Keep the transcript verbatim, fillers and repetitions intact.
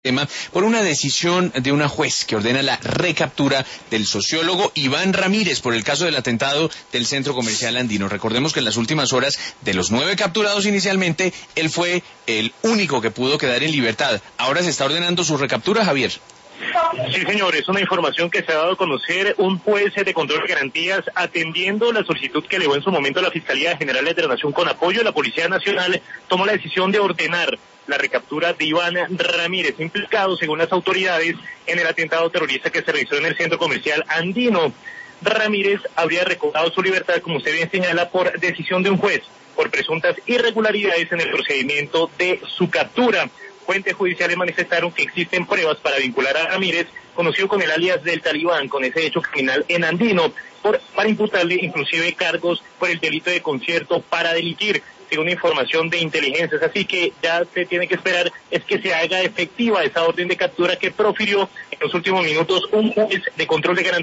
tema por una decisión de una juez que ordena la recaptura del sociólogo Iván Ramírez por el caso del atentado del centro comercial andino. Recordemos que en las últimas horas, de los nueve capturados inicialmente, él fue el único que pudo quedar en libertad. Ahora se está ordenando su recaptura, Javier. Sí, señor, es una información que se ha dado a conocer un juez de control de garantías atendiendo la solicitud que elevó en su momento la Fiscalía General de la Nación con apoyo de la Policía Nacional. Tomó la decisión de ordenar la recaptura de Iván Ramírez, implicado, según las autoridades, en el atentado terrorista que se realizó en el centro comercial andino. Ramírez habría recobrado su libertad, como usted bien señala, por decisión de un juez, por presuntas irregularidades en el procedimiento de su captura. Fuentes judiciales manifestaron que existen pruebas para vincular a Ramírez, conocido con el alias del Talibán, con ese hecho criminal en Andino, por, para imputarle inclusive cargos por el delito de concierto para delinquir, según información de inteligencias. Así que ya se tiene que esperar es que se haga efectiva esa orden de captura que profirió en los últimos minutos un juez de control de garantías.